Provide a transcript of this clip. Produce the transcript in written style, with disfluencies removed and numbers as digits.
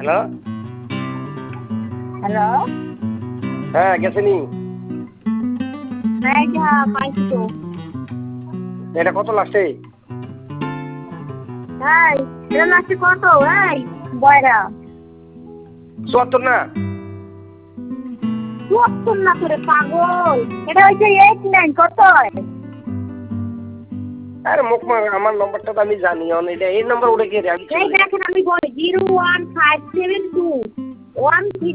hello hello হ্যাঁ গেছে নি হ্যাঁ যা পাইছি তো এটা কত লাগছে এই এটা লাগছে কত এই বয়রা 74 না 74 না করে পাগল এটা হচ্ছে 89 কত আরে মুখ আমার নম্বরটা তো আমি জানি এটা এই নাম্বার উঠে গিয়ে এই দেখেন আমি বলি 01572 1